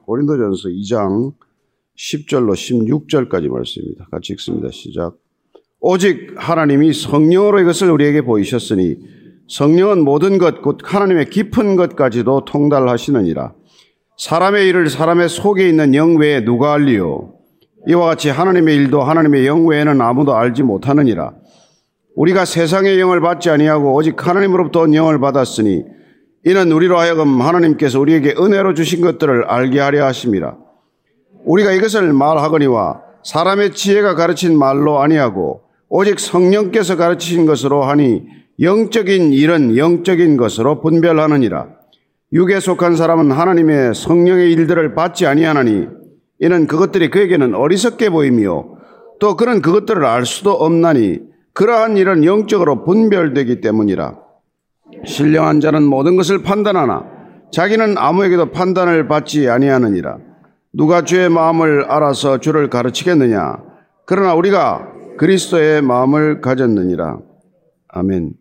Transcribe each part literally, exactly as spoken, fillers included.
고린도전서 이 장 십 절로 십육 절까지 말씀입니다. 같이 읽습니다. 시작. 오직 하나님이 성령으로 이것을 우리에게 보이셨으니 성령은 모든 것 곧 하나님의 깊은 것까지도 통달하시느니라. 사람의 일을 사람의 속에 있는 영 외에 누가 알리요? 이와 같이 하나님의 일도 하나님의 영 외에는 아무도 알지 못하느니라. 우리가 세상의 영을 받지 아니하고 오직 하나님으로부터 온 영을 받았으니 이는 우리로 하여금 하나님께서 우리에게 은혜로 주신 것들을 알게 하려 하심이라. 우리가 이것을 말하거니와 사람의 지혜가 가르친 말로 아니하고 오직 성령께서 가르치신 것으로 하니 영적인 일은 영적인 것으로 분별하느니라. 육에 속한 사람은 하나님의 성령의 일들을 받지 아니하나니 이는 그것들이 그에게는 어리석게 보이며 또 그는 그것들을 알 수도 없나니 그러한 일은 영적으로 분별되기 때문이라. 신령한 자는 모든 것을 판단하나 자기는 아무에게도 판단을 받지 아니하느니라. 누가 주의 마음을 알아서 주를 가르치겠느냐? 그러나 우리가 그리스도의 마음을 가졌느니라. 아멘.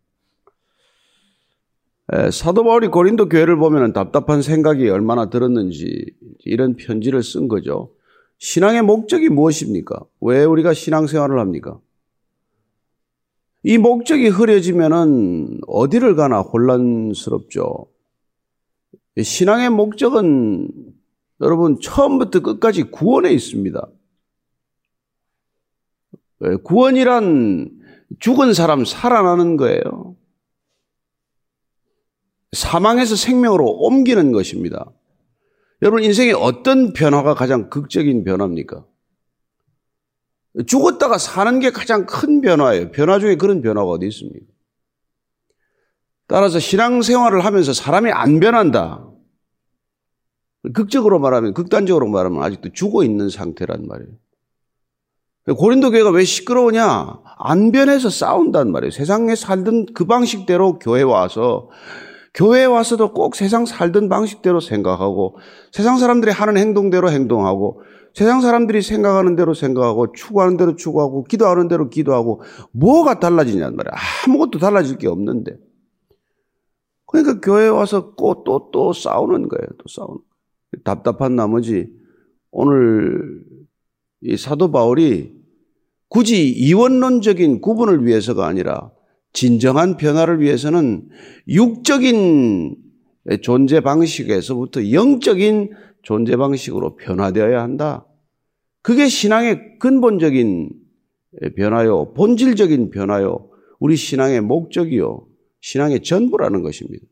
에, 사도 바울이 고린도 교회를 보면 답답한 생각이 얼마나 들었는지 이런 편지를 쓴 거죠. 신앙의 목적이 무엇입니까? 왜 우리가 신앙생활을 합니까? 이 목적이 흐려지면은 어디를 가나 혼란스럽죠. 신앙의 목적은 여러분 처음부터 끝까지 구원에 있습니다. 구원이란 죽은 사람 살아나는 거예요. 사망에서 생명으로 옮기는 것입니다. 여러분 인생에 어떤 변화가 가장 극적인 변화입니까? 죽었다가 사는 게 가장 큰 변화예요. 변화 중에 그런 변화가 어디 있습니까? 따라서 신앙생활을 하면서 사람이 안 변한다. 극적으로 말하면, 극단적으로 말하면 아직도 죽어 있는 상태란 말이에요. 고린도 교회가 왜 시끄러우냐? 안 변해서 싸운단 말이에요. 세상에 살던 그 방식대로 교회에 와서, 교회에 와서도 꼭 세상 살던 방식대로 생각하고, 세상 사람들이 하는 행동대로 행동하고, 세상 사람들이 생각하는 대로 생각하고, 추구하는 대로 추구하고, 기도하는 대로 기도하고, 뭐가 달라지냐는 말이에요. 아무것도 달라질 게 없는데. 그러니까 교회에 와서 또, 또, 또 싸우는 거예요. 또 싸우는 거예요. 답답한 나머지 오늘 이 사도 바울이 굳이 이원론적인 구분을 위해서가 아니라 진정한 변화를 위해서는 육적인 존재 방식에서부터 영적인 존재 방식으로 변화되어야 한다. 그게 신앙의 근본적인 변화요, 본질적인 변화요, 우리 신앙의 목적이요, 신앙의 전부라는 것입니다.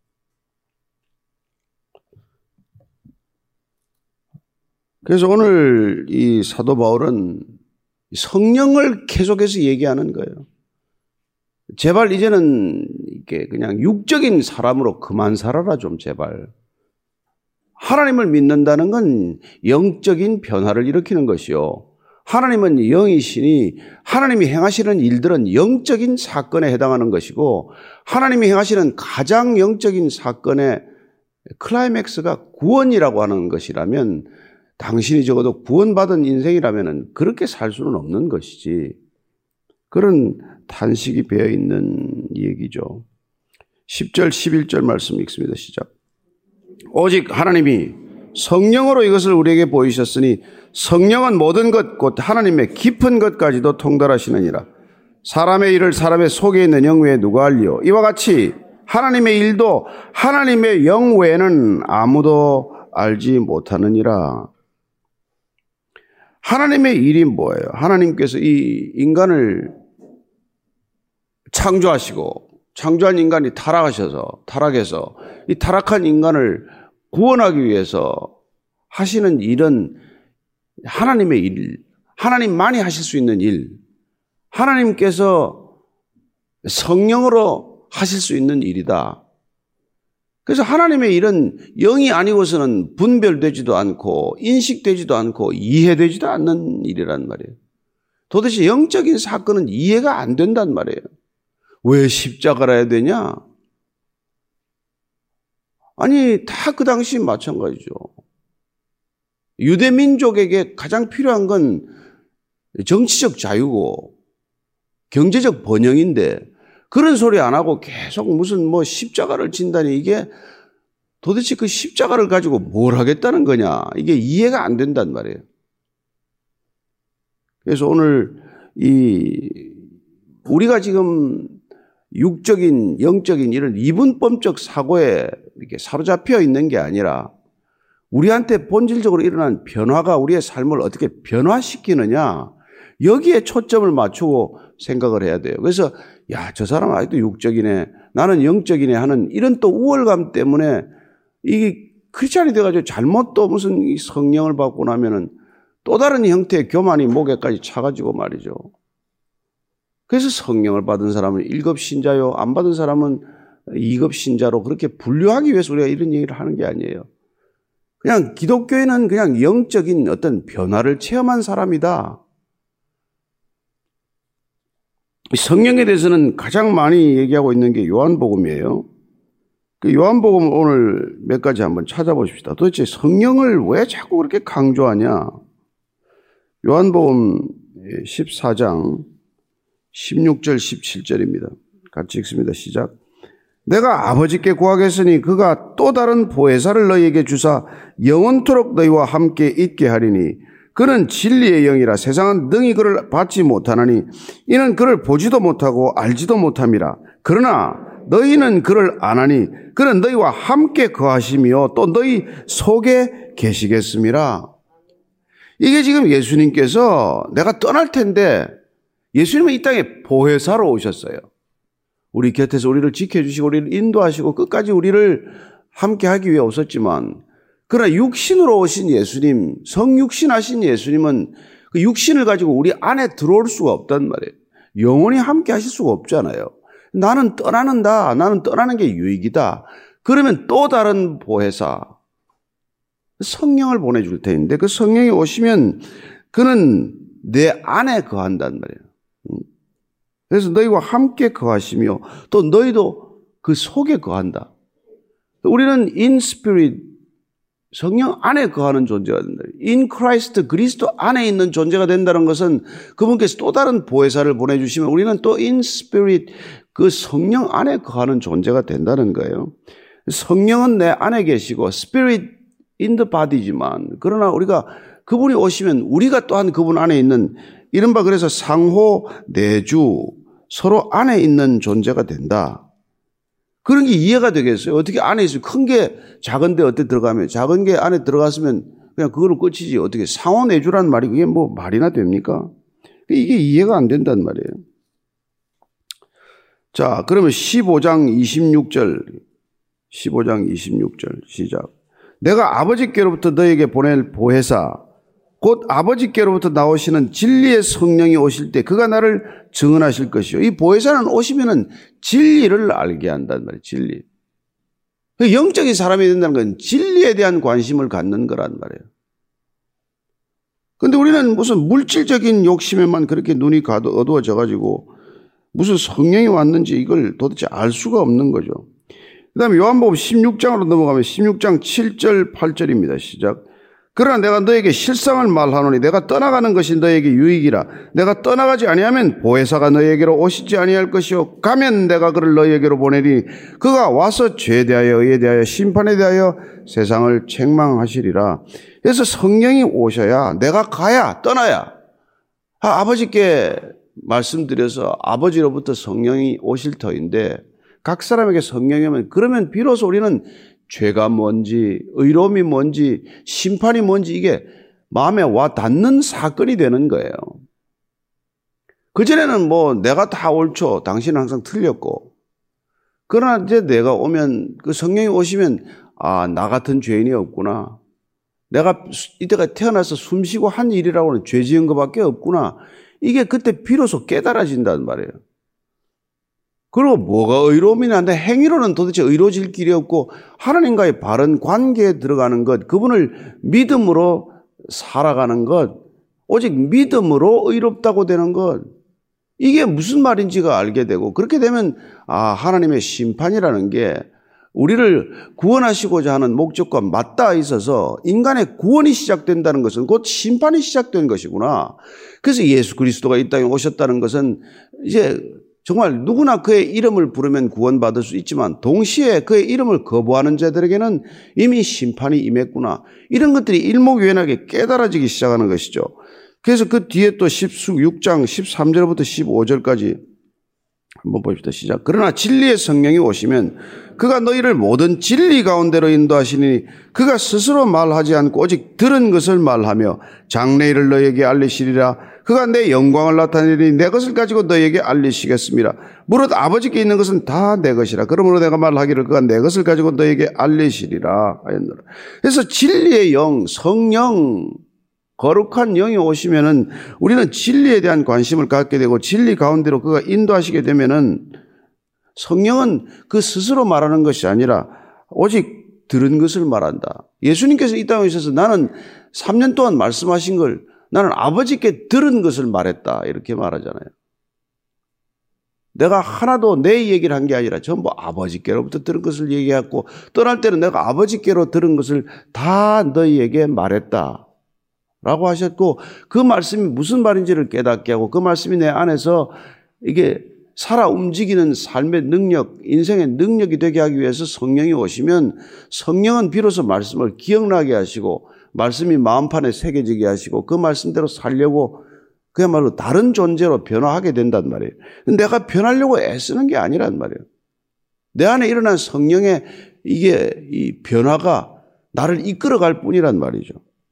그래서 오늘 이 사도 바울은 성령을 계속해서 얘기하는 거예요. 제발 이제는 이렇게 그냥 육적인 사람으로 그만 살아라 좀 제발. 하나님을 믿는다는 건 영적인 변화를 일으키는 것이요. 하나님은 영이시니 하나님이 행하시는 일들은 영적인 사건에 해당하는 것이고 하나님이 행하시는 가장 영적인 사건의 클라이맥스가 구원이라고 하는 것이라면 당신이 적어도 구원받은 인생이라면 그렇게 살 수는 없는 것이지. 그런 탄식이 배어있는 얘기죠. 십 절, 십일 절 말씀 읽습니다. 시작. 오직 하나님이 성령으로 이것을 우리에게 보이셨으니 성령은 모든 것 곧 하나님의 깊은 것까지도 통달하시느니라. 사람의 일을 사람의 속에 있는 영 외에 누가 알리요? 이와 같이 하나님의 일도 하나님의 영 외에는 아무도 알지 못하느니라. 하나님의 일이 뭐예요? 하나님께서 이 인간을 창조하시고 창조한 인간이 타락하셔서 타락해서 이 타락한 인간을 구원하기 위해서 하시는 일은 하나님의 일, 하나님만이 하실 수 있는 일, 하나님께서 성령으로 하실 수 있는 일이다. 그래서 하나님의 일은 영이 아니고서는 분별되지도 않고 인식되지도 않고 이해되지도 않는 일이란 말이에요. 도대체 영적인 사건은 이해가 안 된단 말이에요. 왜 십자가를 해야 되냐? 아니, 다 그 당시 마찬가지죠. 유대 민족에게 가장 필요한 건 정치적 자유고 경제적 번영인데 그런 소리 안 하고 계속 무슨 뭐 십자가를 진다니 이게 도대체 그 십자가를 가지고 뭘 하겠다는 거냐? 이게 이해가 안 된단 말이에요. 그래서 오늘 이 우리가 지금 육적인, 영적인 이런 이분법적 사고에 이렇게 사로잡혀 있는 게 아니라 우리한테 본질적으로 일어난 변화가 우리의 삶을 어떻게 변화시키느냐, 여기에 초점을 맞추고 생각을 해야 돼요. 그래서 야, 저 사람 아직도 육적이네, 나는 영적이네 하는 이런 또 우월감 때문에 이게 크리스찬이 돼가지고 잘못 또 무슨 성령을 받고 나면은 또 다른 형태의 교만이 목에까지 차가지고 말이죠. 그래서 성령을 받은 사람은 일 급 신자요, 안 받은 사람은 이 급 신자로 그렇게 분류하기 위해서 우리가 이런 얘기를 하는 게 아니에요. 그냥 기독교인은 그냥 영적인 어떤 변화를 체험한 사람이다. 성령에 대해서는 가장 많이 얘기하고 있는 게 요한복음이에요. 그 요한복음 오늘 몇 가지 한번 찾아보십시다. 도대체 성령을 왜 자꾸 그렇게 강조하냐? 요한복음 십사 장 십육 절 십칠 절입니다. 같이 읽습니다. 시작. 내가 아버지께 구하겠으니 그가 또 다른 보혜사를 너희에게 주사 영원토록 너희와 함께 있게 하리니 그는 진리의 영이라 세상은 능히 그를 받지 못하나니 이는 그를 보지도 못하고 알지도 못함이라. 그러나 너희는 그를 아나니 그는 너희와 함께 거하시며 또 너희 속에 계시겠음이라. 이게 지금 예수님께서 내가 떠날 텐데 예수님은 이 땅에 보혜사로 오셨어요. 우리 곁에서 우리를 지켜주시고 우리를 인도하시고 끝까지 우리를 함께 하기 위해 오셨지만, 그러나 육신으로 오신 예수님, 성육신하신 예수님은 그 육신을 가지고 우리 안에 들어올 수가 없단 말이에요. 영원히 함께 하실 수가 없잖아요. 나는 떠나는다. 나는 떠나는 게 유익이다. 그러면 또 다른 보혜사, 성령을 보내줄 테인데 그 성령이 오시면 그는 내 안에 거한단 말이에요. 그래서 너희와 함께 거하시며 또 너희도 그 속에 거한다. 우리는 in spirit, 성령 안에 거하는 존재가 된다. in Christ, 그리스도 안에 있는 존재가 된다는 것은 그분께서 또 다른 보혜사를 보내주시면 우리는 또 in spirit, 그 성령 안에 거하는 존재가 된다는 거예요. 성령은 내 안에 계시고 spirit in the body지만, 그러나 우리가 그분이 오시면 우리가 또한 그분 안에 있는, 이른바 그래서 상호 내주, 서로 안에 있는 존재가 된다. 그런 게 이해가 되겠어요? 어떻게 안에 있어요? 큰 게 작은데 어떻게 들어가면, 작은 게 안에 들어갔으면 그냥 그걸로 끝이지. 어떻게 상호 내주란 말이 그게 뭐 말이나 됩니까? 이게 이해가 안 된단 말이에요. 자, 그러면 십오 장 이십육 절, 십오 장 이십육 절 시작. 내가 아버지께로부터 너에게 보낼 보혜사, 곧 아버지께로부터 나오시는 진리의 성령이 오실 때 그가 나를 증언하실 것이요. 이 보혜사는 오시면은 진리를 알게 한단 말이에요. 진리. 영적인 사람이 된다는 건 진리에 대한 관심을 갖는 거란 말이에요. 그런데 우리는 무슨 물질적인 욕심에만 그렇게 눈이 어두워져 가지고 무슨 성령이 왔는지 이걸 도대체 알 수가 없는 거죠. 그 다음에 요한복음 십육 장으로 넘어가면 십육 장 칠 절 팔 절입니다. 시작. 그러나 내가 너에게 실상을 말하노니 내가 떠나가는 것이 너에게 유익이라. 내가 떠나가지 아니하면 보혜사가 너에게로 오시지 아니할 것이요 가면 내가 그를 너에게로 보내리. 그가 와서 죄에 대하여 의에 대하여 심판에 대하여 세상을 책망하시리라. 그래서 성령이 오셔야, 내가 가야, 떠나야, 아, 아버지께 말씀드려서 아버지로부터 성령이 오실 터인데, 각 사람에게 성령이 오면 그러면 비로소 우리는 죄가 뭔지, 의로움이 뭔지, 심판이 뭔지 이게 마음에 와 닿는 사건이 되는 거예요. 그전에는 뭐 내가 다 옳죠. 당신은 항상 틀렸고. 그러나 이제 내가 오면, 그 성령이 오시면, 아, 나 같은 죄인이 없구나. 내가 이때가 태어나서 숨쉬고 한 일이라고는 죄 지은 것밖에 없구나. 이게 그때 비로소 깨달아진단 말이에요. 그리고 뭐가 의로움이냐 한데 행위로는 도대체 의로워질 길이 없고 하나님과의 바른 관계에 들어가는 것, 그분을 믿음으로 살아가는 것, 오직 믿음으로 의롭다고 되는 것, 이게 무슨 말인지가 알게 되고, 그렇게 되면 아, 하나님의 심판이라는 게 우리를 구원하시고자 하는 목적과 맞닿아 있어서 인간의 구원이 시작된다는 것은 곧 심판이 시작된 것이구나. 그래서 예수 그리스도가 이 땅에 오셨다는 것은 이제 정말 누구나 그의 이름을 부르면 구원받을 수 있지만 동시에 그의 이름을 거부하는 자들에게는 이미 심판이 임했구나. 이런 것들이 일목요연하게 깨달아지기 시작하는 것이죠. 그래서 그 뒤에 또 십육 장 십삼 절부터 십오 절까지 한번 봅시다. 시작. 그러나 진리의 성령이 오시면 그가 너희를 모든 진리 가운데로 인도하시니 그가 스스로 말하지 않고 오직 들은 것을 말하며 장래일을 너희에게 알리시리라. 그가 내 영광을 나타내리니 내 것을 가지고 너희에게 알리시겠습니다. 무릇 아버지께 있는 것은 다 내 것이라. 그러므로 내가 말하기를 그가 내 것을 가지고 너희에게 알리시리라 하였노라. 그래서 진리의 영, 성령, 거룩한 영이 오시면은 우리는 진리에 대한 관심을 갖게 되고 진리 가운데로 그가 인도하시게 되면은 성령은 그 스스로 말하는 것이 아니라 오직 들은 것을 말한다. 예수님께서 이 땅에 있어서 나는 삼 년 동안 말씀하신 걸 나는 아버지께 들은 것을 말했다. 이렇게 말하잖아요. 내가 하나도 내 얘기를 한 게 아니라 전부 아버지께로부터 들은 것을 얘기했고 떠날 때는 내가 아버지께로 들은 것을 다 너희에게 말했다. 라고 하셨고 그 말씀이 무슨 말인지를 깨닫게 하고 그 말씀이 내 안에서 이게 살아 움직이는 삶의 능력, 인생의 능력이 되게 하기 위해서 성령이 오시면 성령은 비로소 말씀을 기억나게 하시고 말씀이 마음판에 새겨지게 하시고 그 말씀대로 살려고 그야말로 다른 존재로 변화하게 된단 말이에요. 내가 변하려고 애쓰는 게 아니란 말이에요. 내 안에 일어난 성령의 이게 이 변화가 나를 이끌어갈 뿐이란 말이죠.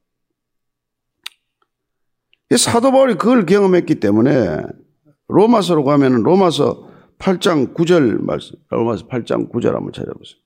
사도 바울이 그걸 경험했기 때문에 로마서로 가면 로마서 팔 장 구 절 말씀, 로마서 팔 장 구 절 한번 찾아보세요.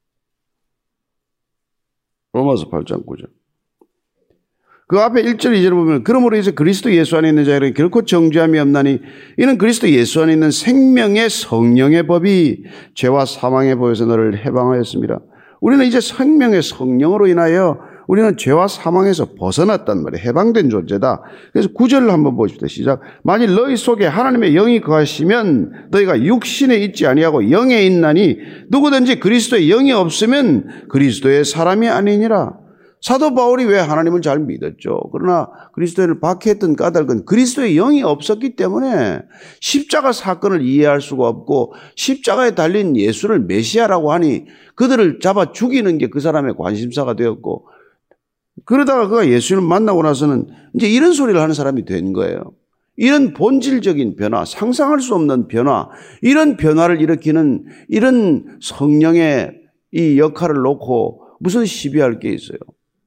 로마서 팔 장 구 절. 그 앞에 일 절 이 절을 보면 그러므로 이제 그리스도 예수 안에 있는 자에게 결코 정죄함이 없나니 이는 그리스도 예수 안에 있는 생명의 성령의 법이 죄와 사망의 법에서 너를 해방하였습니다. 우리는 이제 생명의 성령으로 인하여 우리는 죄와 사망에서 벗어났단 말이에요. 해방된 존재다. 그래서 구 절을 한번 보십시다. 시작. 만일 너희 속에 하나님의 영이 거하시면 너희가 육신에 있지 아니하고 영에 있나니 누구든지 그리스도의 영이 없으면 그리스도의 사람이 아니니라. 사도 바울이 왜 하나님을 잘 믿었죠? 그러나 그리스도를 박해했던 까닭은 그리스도의 영이 없었기 때문에 십자가 사건을 이해할 수가 없고 십자가에 달린 예수를 메시아라고 하니 그들을 잡아 죽이는 게 그 사람의 관심사가 되었고 그러다가 그가 예수를 만나고 나서는 이제 이런 소리를 하는 사람이 된 거예요. 이런 본질적인 변화, 상상할 수 없는 변화, 이런 변화를 일으키는 이런 성령의 이 역할을 놓고 무슨 시비할 게 있어요?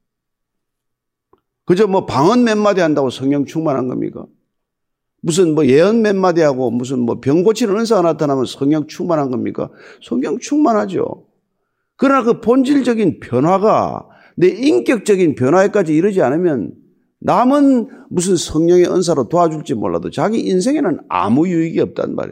그저 뭐 방언 몇 마디 한다고 성령 충만한 겁니까? 무슨 뭐 예언 몇 마디 하고 무슨 뭐 병 고치는 은사가 나타나면 성령 충만한 겁니까? 성령 충만하죠. 그러나 그 본질적인 변화가 내 인격적인 변화에까지 이르지 않으면 남은 무슨 성령의 은사로 도와줄지 몰라도 자기 인생에는 아무 유익이 없단 말이에요.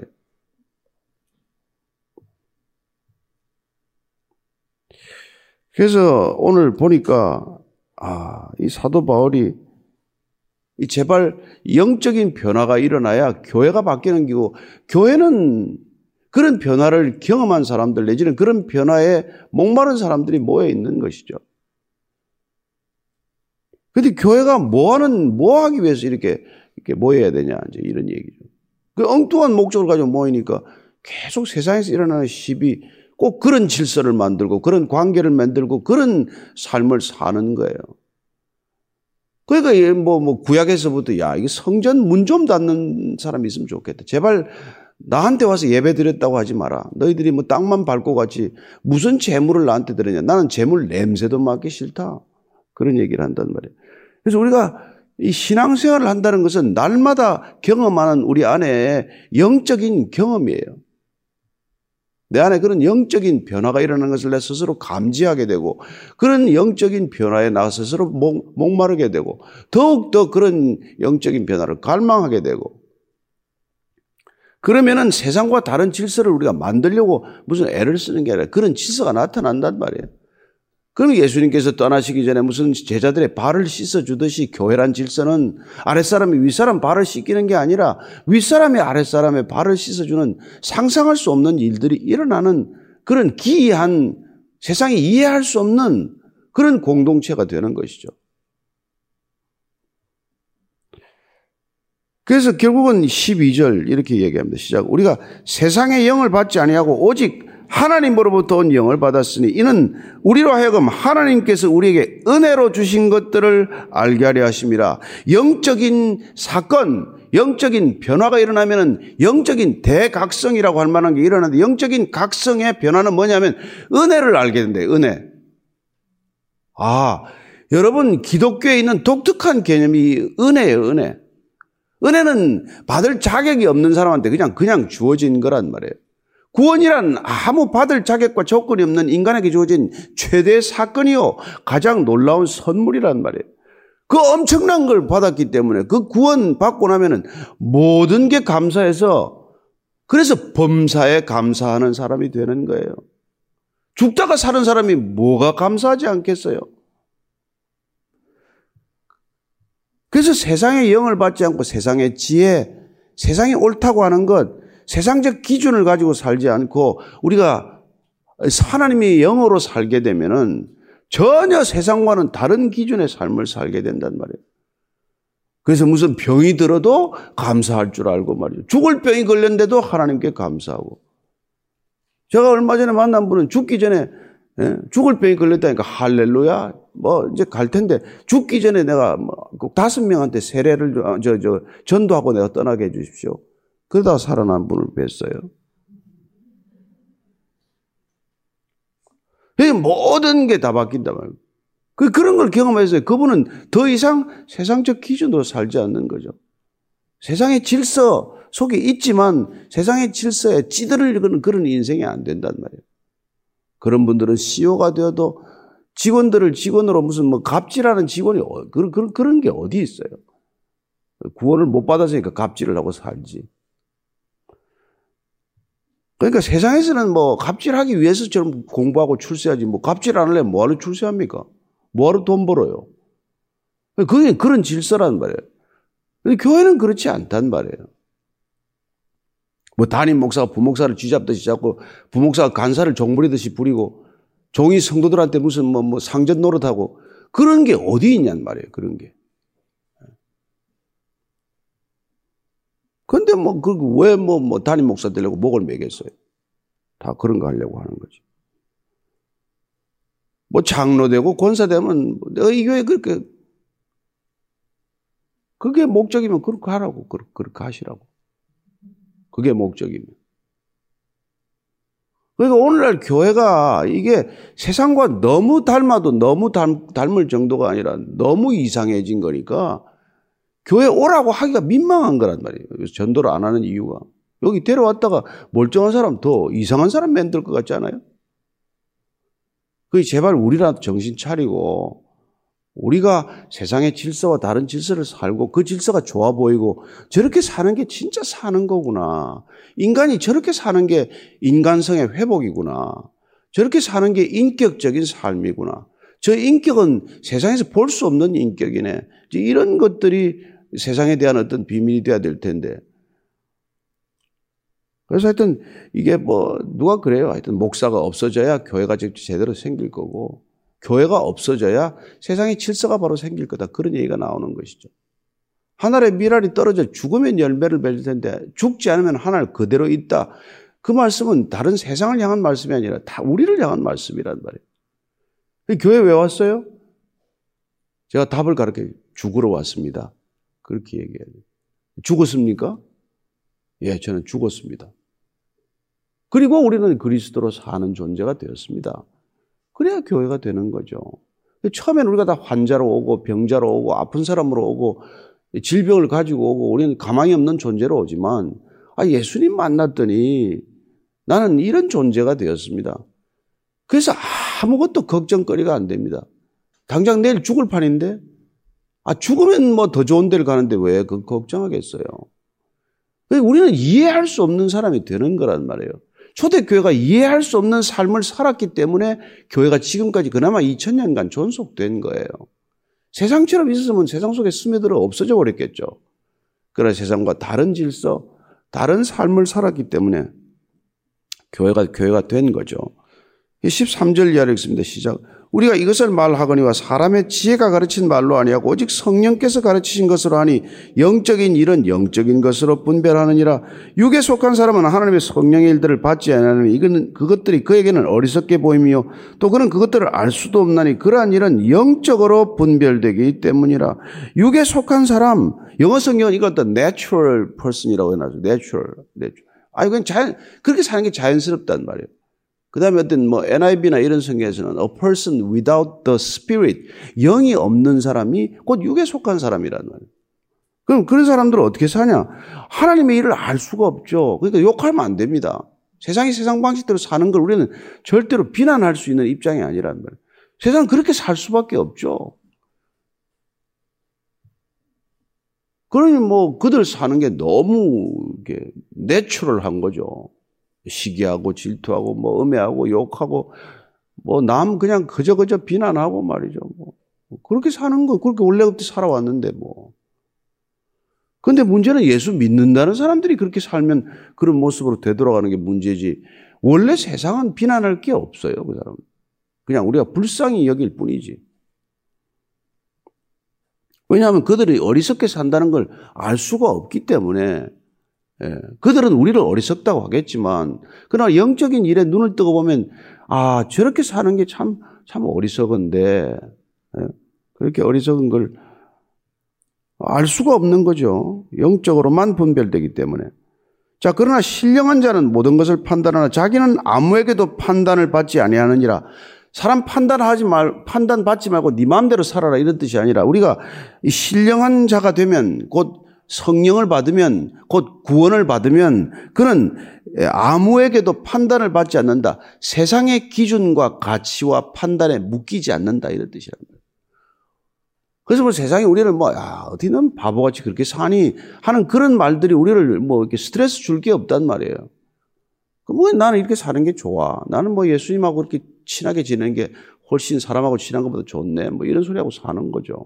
그래서 오늘 보니까 아, 이 사도 바울이 이 제발 영적인 변화가 일어나야 교회가 바뀌는 기고 교회는 그런 변화를 경험한 사람들 내지는 그런 변화에 목마른 사람들이 모여 있는 것이죠. 근데 교회가 뭐 하는, 뭐 하기 위해서 이렇게, 이렇게 모여야 되냐, 이제 이런 얘기죠. 그 엉뚱한 목적을 가지고 모이니까 계속 세상에서 일어나는 시비, 꼭 그런 질서를 만들고, 그런 관계를 만들고, 그런 삶을 사는 거예요. 그러니까 뭐, 뭐, 구약에서부터, 야, 이게 성전 문 좀 닫는 사람이 있으면 좋겠다. 제발 나한테 와서 예배 드렸다고 하지 마라. 너희들이 뭐 땅만 밟고 같이 무슨 재물을 나한테 드렸냐. 나는 재물 냄새도 맡기 싫다. 그런 얘기를 한단 말이에요. 그래서 우리가 이 신앙생활을 한다는 것은 날마다 경험하는 우리 안에 영적인 경험이에요. 내 안에 그런 영적인 변화가 일어나는 것을 내 스스로 감지하게 되고 그런 영적인 변화에 나 스스로 목, 목마르게 되고 더욱더 그런 영적인 변화를 갈망하게 되고 그러면은 세상과 다른 질서를 우리가 만들려고 무슨 애를 쓰는 게 아니라 그런 질서가 나타난단 말이에요. 그럼 예수님께서 떠나시기 전에 무슨 제자들의 발을 씻어주듯이 교회란 질서는 아랫사람이 윗사람 발을 씻기는 게 아니라 윗사람이 아랫사람의 발을 씻어주는 상상할 수 없는 일들이 일어나는 그런 기이한 세상이 이해할 수 없는 그런 공동체가 되는 것이죠. 그래서 결국은 십이 절 이렇게 얘기합니다. 시작. 우리가 세상의 영을 받지 아니하고 오직 하나님으로부터 온 영을 받았으니 이는 우리로 하여금 하나님께서 우리에게 은혜로 주신 것들을 알게 하려 하심이라. 영적인 사건, 영적인 변화가 일어나면은 영적인 대각성이라고 할 만한 게 일어나는데, 영적인 각성의 변화는 뭐냐면 은혜를 알게 된대요. 은혜. 아, 여러분, 기독교에 있는 독특한 개념이 은혜예요. 은혜. 은혜는 받을 자격이 없는 사람한테 그냥 그냥 주어진 거란 말이에요. 구원이란 아무 받을 자격과 조건이 없는 인간에게 주어진 최대의 사건이요, 가장 놀라운 선물이란 말이에요. 그 엄청난 걸 받았기 때문에 그 구원 받고 나면은 모든 게 감사해서, 그래서 범사에 감사하는 사람이 되는 거예요. 죽다가 사는 사람이 뭐가 감사하지 않겠어요? 그래서 세상의 영을 받지 않고 세상의 지혜, 세상이 옳다고 하는 것, 세상적 기준을 가지고 살지 않고 우리가 하나님의 영으로 살게 되면은 전혀 세상과는 다른 기준의 삶을 살게 된단 말이에요. 그래서 무슨 병이 들어도 감사할 줄 알고 말이에요. 죽을 병이 걸렸는데도 하나님께 감사하고. 제가 얼마 전에 만난 분은 죽기 전에, 예, 죽을 병이 걸렸다니까 할렐루야, 뭐 이제 갈 텐데 죽기 전에 내가 뭐 꼭 다섯 명한테 세례를 저, 저, 전도하고 내가 떠나게 해 주십시오. 그러다가 살아난 분을 뵀어요. 모든 게 다 바뀐단 말이에요. 그런 걸 경험해서 그분은 더 이상 세상적 기준으로 살지 않는 거죠. 세상의 질서 속에 있지만 세상의 질서에 찌들으려는 그런 인생이 안 된단 말이에요. 그런 분들은 씨이오가 되어도 직원들을 직원으로 무슨 뭐 갑질하는 직원이 그런, 그런, 그런 게 어디 있어요. 구원을 못 받았으니까 갑질을 하고 살지. 그러니까 세상에서는 뭐 갑질하기 위해서처럼 공부하고 출세하지, 뭐 갑질 안 하려면 뭐하러 출세합니까? 뭐하러 돈 벌어요? 그게 그런 질서란 말이에요. 근데 교회는 그렇지 않단 말이에요. 뭐 담임 목사가 부목사를 쥐잡듯이 잡고 부목사가 간사를 종부리듯이 부리고 종이 성도들한테 무슨 뭐, 뭐 상전 노릇하고 그런 게 어디 있냔 말이에요. 그런 게. 근데 뭐, 그, 왜 뭐, 뭐, 담임 목사 되려고 목을 매겠어요? 다 그런 거 하려고 하는 거지. 뭐, 장로 되고 권사 되면, 내가 이 교회 그렇게, 그게 목적이면 그렇게 하라고, 그렇게, 그렇게 하시라고. 그게 목적이면. 그러니까 오늘날 교회가 이게 세상과 너무 닮아도 너무 닮, 닮을 정도가 아니라 너무 이상해진 거니까 교회 오라고 하기가 민망한 거란 말이에요. 그래서 전도를 안 하는 이유가. 여기 데려왔다가 멀쩡한 사람 더 이상한 사람 만들 것 같지 않아요? 그 제발 우리라도 정신 차리고 우리가 세상의 질서와 다른 질서를 살고 그 질서가 좋아 보이고 저렇게 사는 게 진짜 사는 거구나. 인간이 저렇게 사는 게 인간성의 회복이구나. 저렇게 사는 게 인격적인 삶이구나. 저 인격은 세상에서 볼 수 없는 인격이네. 이런 것들이 세상에 대한 어떤 비밀이 돼야 될 텐데. 그래서 하여튼 이게 뭐 누가 그래요. 하여튼 목사가 없어져야 교회가 제대로 생길 거고 교회가 없어져야 세상의 질서가 바로 생길 거다. 그런 얘기가 나오는 것이죠. 하늘의 밀알이 떨어져 죽으면 열매를 맺을 텐데 죽지 않으면 하늘 그대로 있다. 그 말씀은 다른 세상을 향한 말씀이 아니라 다 우리를 향한 말씀이란 말이에요. 교회 왜 왔어요? 제가 답을 가르쳐 죽으러 왔습니다. 그렇게 얘기해요. 죽었습니까? 예, 저는 죽었습니다. 그리고 우리는 그리스도로 사는 존재가 되었습니다. 그래야 교회가 되는 거죠. 처음에는 우리가 다 환자로 오고 병자로 오고 아픈 사람으로 오고 질병을 가지고 오고 우리는 가망이 없는 존재로 오지만 아, 예수님 만났더니 나는 이런 존재가 되었습니다. 그래서 아무것도 걱정거리가 안 됩니다. 당장 내일 죽을 판인데 아, 죽으면 뭐 더 좋은 데를 가는데 왜 그 걱정하겠어요? 우리는 이해할 수 없는 사람이 되는 거란 말이에요. 초대교회가 이해할 수 없는 삶을 살았기 때문에 교회가 지금까지 그나마 이천 년간 존속된 거예요. 세상처럼 있었으면 세상 속에 스며들어 없어져 버렸겠죠. 그러나 세상과 다른 질서, 다른 삶을 살았기 때문에 교회가, 교회가 된 거죠. 십삼 절 이하를 읽습니다. 시작. 우리가 이것을 말하거니와 사람의 지혜가 가르친 말로 아니하고 오직 성령께서 가르치신 것으로 하니 영적인 일은 영적인 것으로 분별하느니라. 육에 속한 사람은 하나님의 성령의 일들을 받지 않으니 이거는 그것들이 그에게는 어리석게 보임이요 또 그는 그것들을 알 수도 없나니 그러한 일은 영적으로 분별되기 때문이라. 육에 속한 사람, 영어 성경은 이것도 natural person이라고 해놨어요. natural, natural. 아, 이건 자연, 그렇게 사는 게 자연스럽단 말이에요. 그 다음에 어떤 뭐 엔아이브이나 이런 성경에서는 a person without the spirit, 영이 없는 사람이 곧 육에 속한 사람이란 말이에요. 그럼 그런 사람들은 어떻게 사냐? 하나님의 일을 알 수가 없죠. 그러니까 욕하면 안 됩니다. 세상이 세상 방식대로 사는 걸 우리는 절대로 비난할 수 있는 입장이 아니란 말이에요. 세상은 그렇게 살 수밖에 없죠. 그러니 뭐 그들 사는 게 너무 이게 내추럴한 거죠. 시기하고 질투하고 뭐 음해하고 욕하고 뭐 남 그냥 그저 그저 비난하고 말이죠. 뭐 그렇게 사는 거 그렇게 원래부터 살아왔는데 뭐. 그런데 문제는 예수 믿는다는 사람들이 그렇게 살면 그런 모습으로 되돌아가는 게 문제지. 원래 세상은 비난할 게 없어요, 그 사람은. 그냥 우리가 불쌍히 여길 뿐이지. 왜냐하면 그들이 어리석게 산다는 걸 알 수가 없기 때문에. 예, 그들은 우리를 어리석다고 하겠지만 그러나 영적인 일에 눈을 뜨고 보면 아 저렇게 사는 게 참 참 어리석은데 예, 그렇게 어리석은 걸 알 수가 없는 거죠. 영적으로만 분별되기 때문에. 자, 그러나 신령한 자는 모든 것을 판단하나 자기는 아무에게도 판단을 받지 아니하느니라. 사람 판단하지 말 판단 받지 말고 네 마음대로 살아라 이런 뜻이 아니라 우리가 이 신령한 자가 되면 곧 성령을 받으면 곧 구원을 받으면 그는 아무에게도 판단을 받지 않는다. 세상의 기준과 가치와 판단에 묶이지 않는다 이런 뜻이랍니다. 그래서 뭐 세상에 우리를 뭐 야, 어디 넌 바보같이 그렇게 사니 하는 그런 말들이 우리를 뭐 이렇게 스트레스 줄 게 없단 말이에요. 뭐 나는 이렇게 사는 게 좋아. 나는 뭐 예수님하고 그렇게 친하게 지내는 게 훨씬 사람하고 친한 것보다 좋네. 뭐 이런 소리하고 사는 거죠.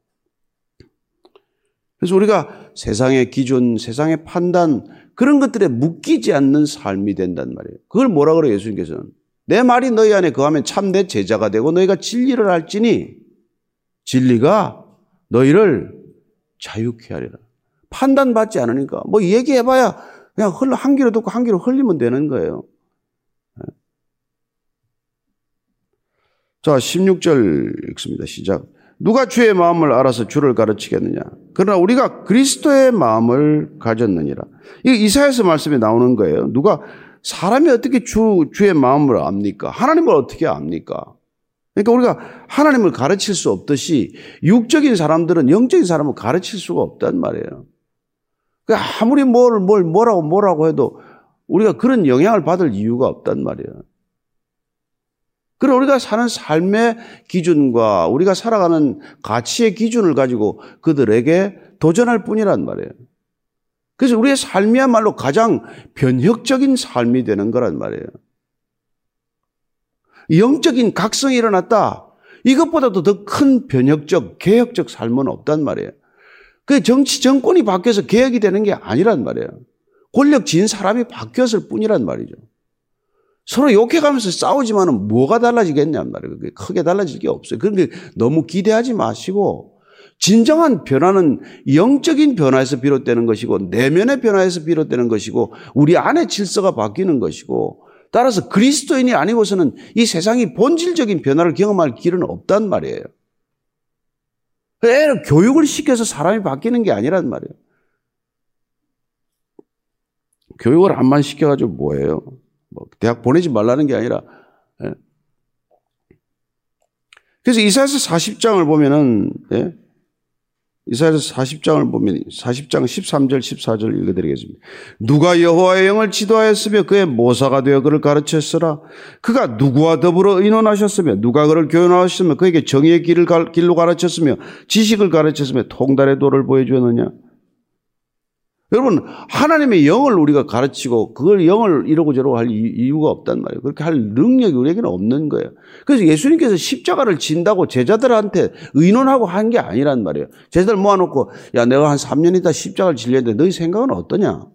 그래서 우리가 세상의 기준, 세상의 판단 그런 것들에 묶이지 않는 삶이 된단 말이에요. 그걸 뭐라 그래요 예수님께서는? 내 말이 너희 안에 거하면 참 내 제자가 되고 너희가 진리를 알지니 진리가 너희를 자유케 하리라. 판단받지 않으니까 뭐 얘기해봐야 그냥 한 귀로 듣고 한 귀로 흘리면 되는 거예요. 자, 십육 절 읽습니다. 시작. 누가 주의 마음을 알아서 주를 가르치겠느냐? 그러나 우리가 그리스도의 마음을 가졌느니라. 이 이사야서 말씀에 나오는 거예요. 누가 사람이 어떻게 주, 주의 마음을 압니까? 하나님을 어떻게 압니까? 그러니까 우리가 하나님을 가르칠 수 없듯이 육적인 사람들은 영적인 사람을 가르칠 수가 없단 말이에요. 아무리 뭘, 뭘, 뭐라고 뭐라고 해도 우리가 그런 영향을 받을 이유가 없단 말이에요. 그럼 우리가 사는 삶의 기준과 우리가 살아가는 가치의 기준을 가지고 그들에게 도전할 뿐이란 말이에요. 그래서 우리의 삶이야말로 가장 변혁적인 삶이 되는 거란 말이에요. 영적인 각성이 일어났다. 이것보다도 더 큰 변혁적, 개혁적 삶은 없단 말이에요. 그 정치, 정권이 바뀌어서 개혁이 되는 게 아니란 말이에요. 권력 지은 사람이 바뀌었을 뿐이란 말이죠. 서로 욕해가면서 싸우지만은 뭐가 달라지겠냔 말이에요. 그게 크게 달라질 게 없어요. 그런데 너무 기대하지 마시고 진정한 변화는 영적인 변화에서 비롯되는 것이고 내면의 변화에서 비롯되는 것이고 우리 안의 질서가 바뀌는 것이고 따라서 그리스도인이 아니고서는 이 세상이 본질적인 변화를 경험할 길은 없단 말이에요. 애를 교육을 시켜서 사람이 바뀌는 게 아니란 말이에요. 교육을 한만 시켜가지고 뭐예요? 뭐 대학 보내지 말라는 게 아니라. 예. 그래서 이사야서 사십 장을 보면은 예? 이사야서 사십 장을 보면 사십 장 십삼 절 십사 절 읽어드리겠습니다. 누가 여호와의 영을 지도하였으며 그의 모사가 되어 그를 가르쳤으라. 그가 누구와 더불어 의논하셨으며 누가 그를 교훈하셨으며 그에게 정의의 길을 길로 가르쳤으며 지식을 가르쳤으며 통달의 도를 보여주었느냐. 여러분 하나님의 영을 우리가 가르치고 그걸 영을 이러고 저러고 할 이유가 없단 말이에요. 그렇게 할 능력이 우리에게는 없는 거예요. 그래서 예수님께서 십자가를 진다고 제자들한테 의논하고 한 게 아니란 말이에요. 제자들 모아놓고 야 내가 한 삼 년 있다 십자가를 질려는데 너희 생각은 어떠냐.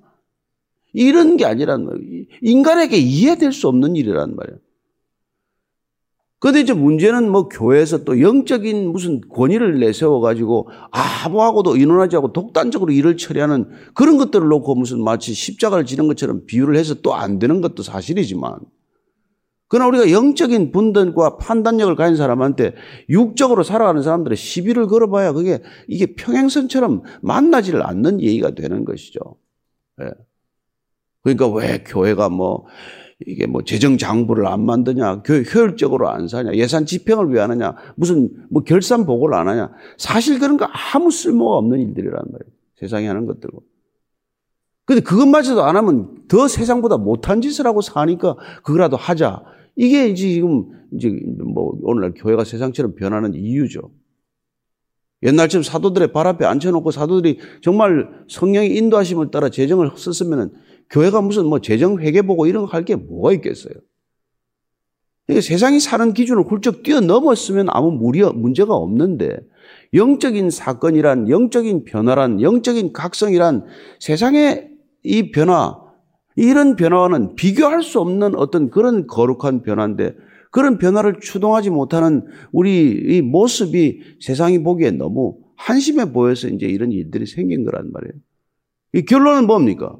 이런 게 아니란 말이에요. 인간에게 이해될 수 없는 일이란 말이에요. 그런데 이제 문제는 뭐 교회에서 또 영적인 무슨 권위를 내세워가지고 아무하고도 의논하지 않고 독단적으로 일을 처리하는 그런 것들을 놓고 무슨 마치 십자가를 지는 것처럼 비유를 해서 또 안 되는 것도 사실이지만, 그러나 우리가 영적인 분별과 판단력을 가진 사람한테 육적으로 살아가는 사람들의 시비를 걸어봐야 그게 이게 평행선처럼 만나지를 않는 예의가 되는 것이죠. 예. 그러니까 왜 교회가 뭐 이게 뭐 재정 장부를 안 만드냐, 교회 효율적으로 안 사냐, 예산 집행을 왜 안 하냐, 무슨 뭐 결산 보고를 안 하냐. 사실 그런 거 아무 쓸모가 없는 일들이란 말이에요. 세상에 하는 것들고. 근데 그것마저도 안 하면 더 세상보다 못한 짓을 하고 사니까 그거라도 하자. 이게 이제 지금 이제 뭐 오늘날 교회가 세상처럼 변하는 이유죠. 옛날처럼 사도들의 발 앞에 앉혀놓고 사도들이 정말 성령의 인도하심을 따라 재정을 썼으면은 교회가 무슨 뭐 재정 회계 보고 이런 거 할 게 뭐가 있겠어요. 그러니까 세상이 사는 기준을 훌쩍 뛰어넘었으면 아무 무리, 문제가 없는데, 영적인 사건이란, 영적인 변화란, 영적인 각성이란 세상의 이 변화, 이런 변화와는 비교할 수 없는 어떤 그런 거룩한 변화인데, 그런 변화를 추동하지 못하는 우리 이 모습이 세상이 보기에 너무 한심해 보여서 이제 이런 일들이 생긴 거란 말이에요. 이 결론은 뭡니까?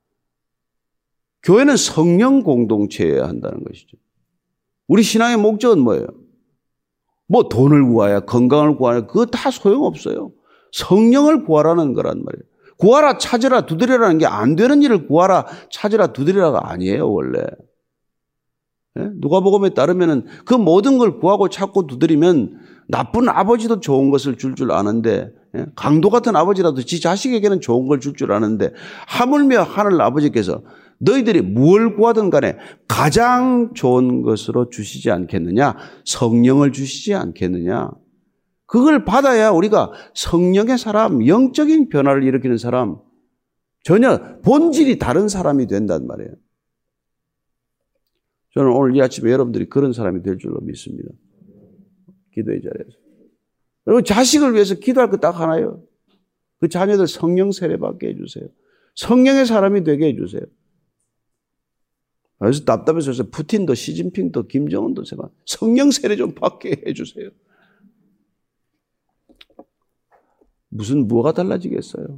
교회는 성령 공동체여야 한다는 것이죠. 우리 신앙의 목적은 뭐예요? 뭐 돈을 구하야, 건강을 구하야, 그거 다 소용없어요. 성령을 구하라는 거란 말이에요. 구하라, 찾으라, 두드리라는 게 안 되는 일을 구하라, 찾으라, 두드리라가 아니에요, 원래. 예? 누가복음에 따르면은 그 모든 걸 구하고 찾고 두드리면 나쁜 아버지도 좋은 것을 줄 줄 아는데, 예? 강도 같은 아버지라도 지 자식에게는 좋은 걸 줄 줄 아는데, 하물며 하늘 아버지께서 너희들이 무엇을 구하든 간에 가장 좋은 것으로 주시지 않겠느냐? 성령을 주시지 않겠느냐? 그걸 받아야 우리가 성령의 사람, 영적인 변화를 일으키는 사람, 전혀 본질이 다른 사람이 된단 말이에요. 저는 오늘 이 아침에 여러분들이 그런 사람이 될 줄로 믿습니다. 기도의 자리에서. 그리고 자식을 위해서 기도할 거 딱 하나요. 그 자녀들 성령 세례받게 해주세요. 성령의 사람이 되게 해주세요. 그래서 답답해서 푸틴도 시진핑도 김정은도 제발 성령 세례 좀 받게 해주세요. 무슨 뭐가 달라지겠어요?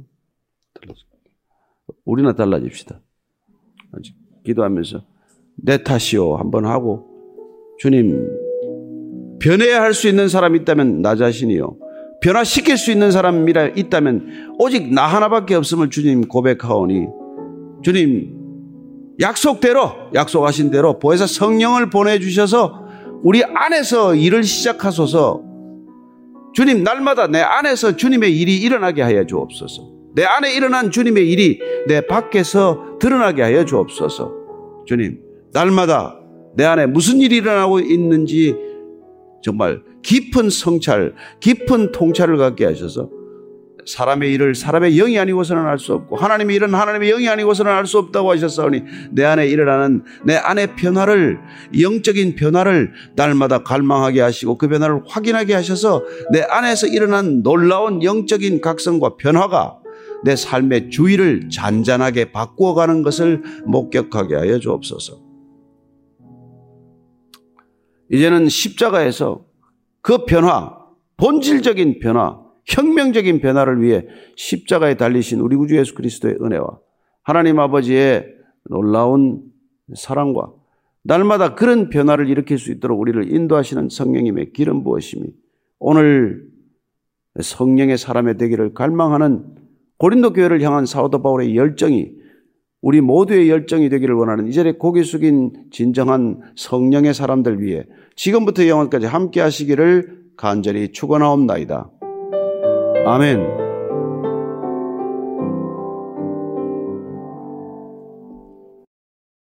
우리나 달라집시다. 기도하면서 내 탓이요 한번 하고, 주님 변해야 할 수 있는 사람이 있다면 나 자신이요, 변화시킬 수 있는 사람이 있다면 오직 나 하나밖에 없음을 주님 고백하오니, 주님 약속대로, 약속하신 대로 보혜사 성령을 보내주셔서 우리 안에서 일을 시작하소서. 주님 날마다 내 안에서 주님의 일이 일어나게 하여 주옵소서. 내 안에 일어난 주님의 일이 내 밖에서 드러나게 하여 주옵소서. 주님 날마다 내 안에 무슨 일이 일어나고 있는지 정말 깊은 성찰, 깊은 통찰을 갖게 하셔서 사람의 일을 사람의 영이 아니고서는 알 수 없고 하나님의 일은 하나님의 영이 아니고서는 알 수 없다고 하셨사오니, 내 안에 일어나는 내 안의 변화를, 영적인 변화를 날마다 갈망하게 하시고 그 변화를 확인하게 하셔서 내 안에서 일어난 놀라운 영적인 각성과 변화가 내 삶의 주위를 잔잔하게 바꾸어가는 것을 목격하게 하여 주옵소서. 이제는 십자가에서 그 변화, 본질적인 변화, 혁명적인 변화를 위해 십자가에 달리신 우리 구주 예수 그리스도의 은혜와 하나님 아버지의 놀라운 사랑과 날마다 그런 변화를 일으킬 수 있도록 우리를 인도하시는 성령님의 기름 부으심이 오늘 성령의 사람의 되기를 갈망하는 고린도 교회를 향한 사도 바울의 열정이 우리 모두의 열정이 되기를 원하는 이 자리에 고개 숙인 진정한 성령의 사람들 위해 지금부터 영원까지 함께 하시기를 간절히 축원하옵나이다. 아멘.